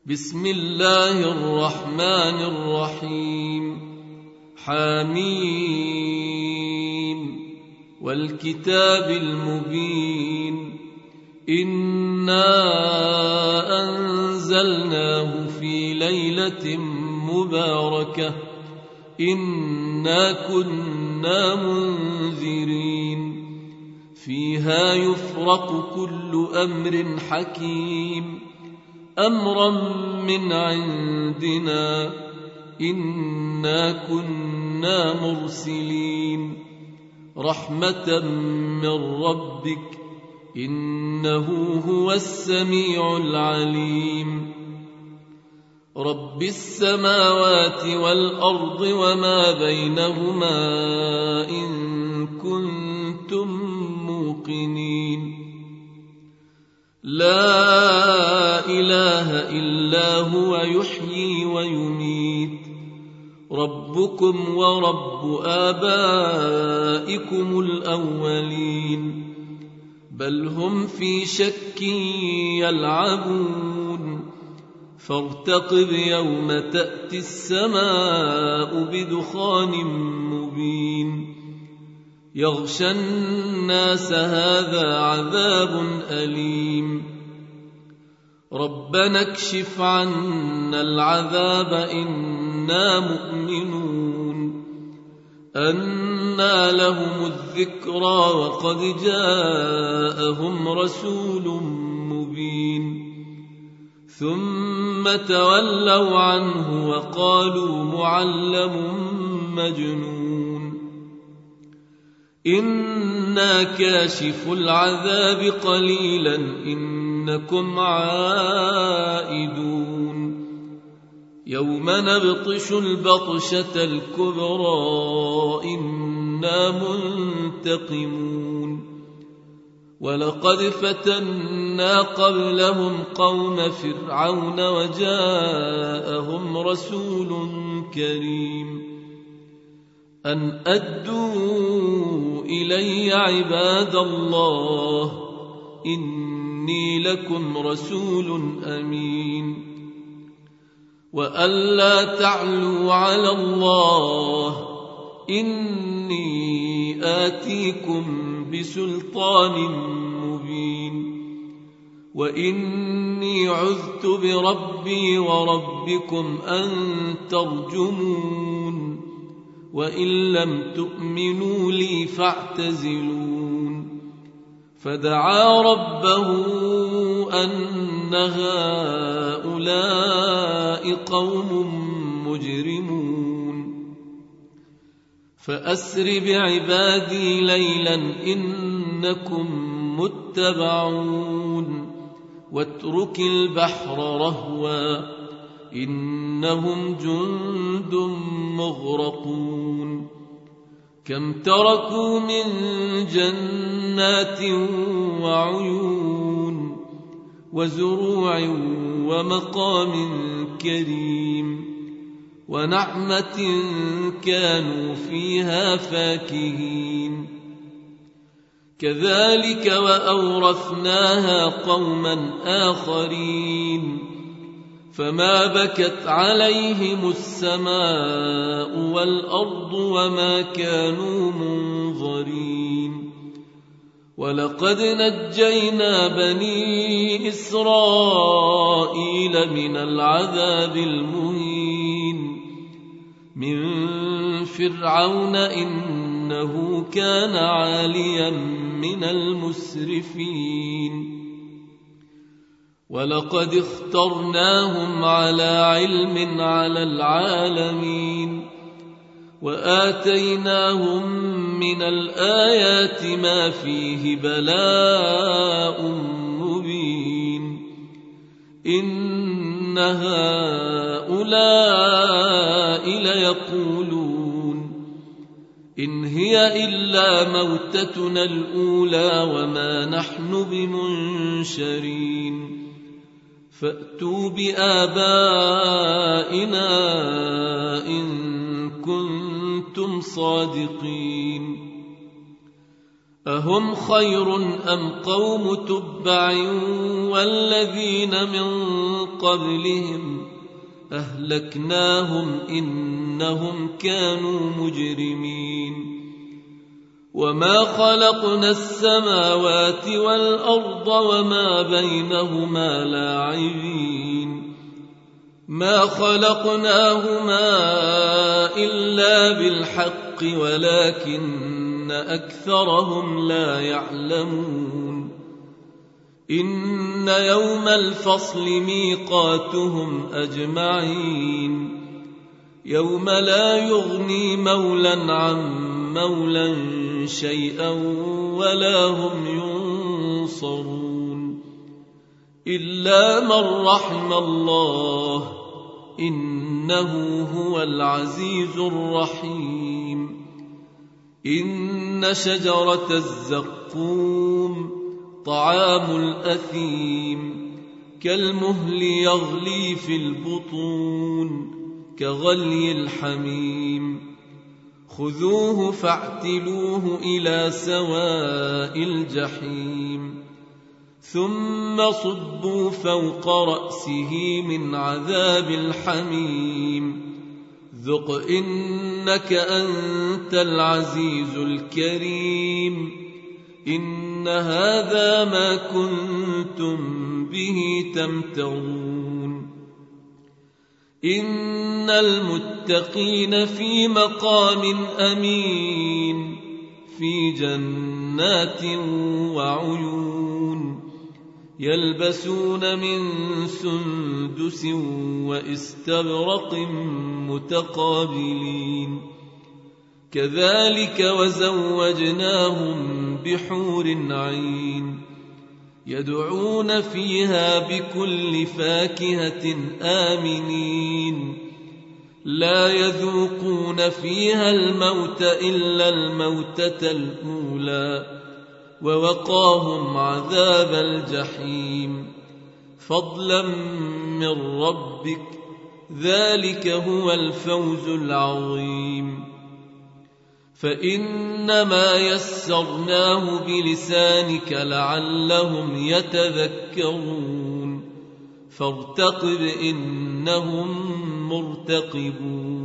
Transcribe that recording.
بسم الله الرحمن الرحيم. حميم والكتاب المبين. إنا أنزلناه في ليلة مباركة إنا كنا منذرين فيها يفرق كل أمر حكيم أمرا من عندنا إنا كنا مرسلين رحمة من ربك إنه هو السميع العليم. رب السماوات والأرض وما بينهما إن كنتم موقنين. لا إله إلا هو يحيي ويميت ربكم ورب آبائكم الأولين بل هم في شك يلعبون فارتقب يوم تأتي السماء بدخان مبين يغشى الناس هذا عذاب أليم. ربنا اكشف عنا العذاب إنا مؤمنون. أنى لهم الذكرى وقد جاءهم رسول مبين ثم تولوا عنه وقالوا معلم مجنون. إنا كاشف العذاب قليلا إنكم عائدون. يوم نبطش البطشة الكبرى إنا منتقمون. ولقد فتنا قبلهم قوم فرعون وجاءهم رسول كريم أن أدوا إلي عباد الله إني لكم رسول أمين وألا تعلوا على الله إني آتيكم بسلطان مبين وإني عذت بربي وربكم أن ترجمون وإن لم تؤمنوا لي فاعتزلون. فدعا ربه أن هؤلاء قوم مجرمون فأسر بعبادي ليلا إنكم متبعون واترك البحر رهوا إنهم جند مغرقون. كم تركوا من جنات وعيون وزروع ومقام كريم ونعمة كانوا فيها فاكهين. كذلك وأورثناها قوما آخرين فما بكت عليهم السماء والأرض وما كانوا منظرين. ولقد نجينا بني إسرائيل من العذاب المهين من فرعون إنه كان عاليا من المسرفين. ولقد اخترناهم على علم على العالمين وآتيناهم من الآيات ما فيه بلاء مبين. إن هؤلاء ليقولون إن هي إلا موتتنا الأولى وما نحن بمنشرين. فأتوا بآبائنا إن كنتم صادقين. أهم خير أم قوم تبع والذين من قبلهم أهلكناهم إنهم كانوا مجرمين وما خلقنا السماوات والأرض وما بينهما لاعبين ما خلقناهما إلا بالحق ولكن أكثرهم لا يعلمون إن يوم الفصل ميقاتهم أجمعين يوم لا يغني مولا عن مولا شيئا ولا هم ينصرون إلا من رحم الله إنه هو العزيز الرحيم إن شجرة الزقوم طعام الأثيم كالمهل يغلي في البطون كغلي الحميم خذوه فاعتلوه إلى سواء الجحيم ثم صبوا فوق رأسه من عذاب الحميم ذق إنك أنت العزيز الكريم إن هذا ما كنتم به تمترون إن المتقين في مقام أمين في جنات وعيون يلبسون من سندس واستبرق متقابلين كذلك وزوجناهم بحور عين يدعون فيها بكل فاكهة آمنين لا يذوقون فيها الموت إلا الموتة الأولى ووقاهم عذاب الجحيم فضلا من ربك ذلك هو الفوز العظيم فإنما يسرناه بلسانك لعلهم يتذكرون فارتقب إنهم مرتقبون